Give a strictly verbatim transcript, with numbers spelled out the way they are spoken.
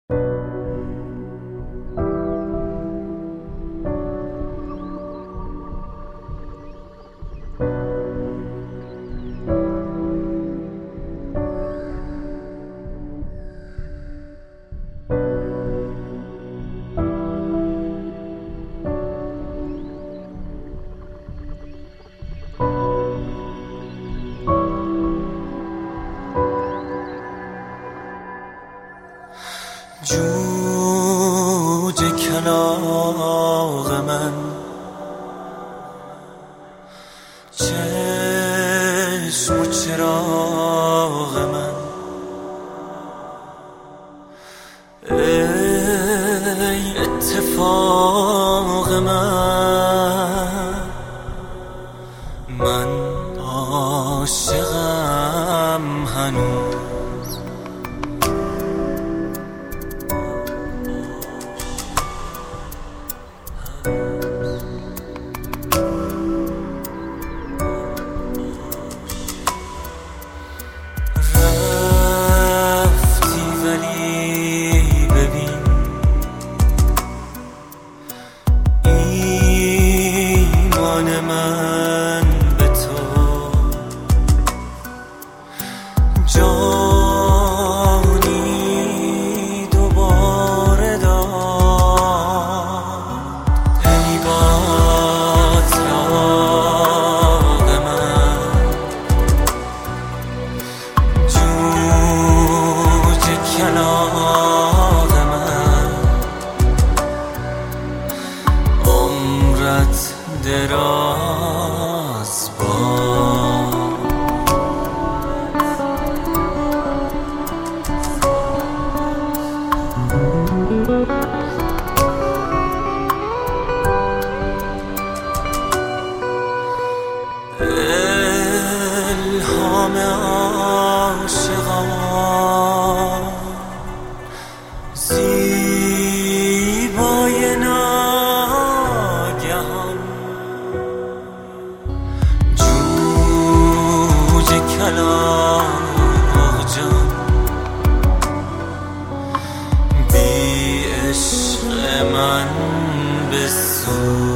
جوجه کلاغ من، چشم و چراغ من، ای اتفاق من، من عاشقم هنوز. من به تو جانی دوباره داد، ای باتلاق من، جوجه کلاغ من، عمرت دراز باد. الهام عاشقان، زیبای ناگهان، جوجه کلاغ جان، بی عشق من بسوز.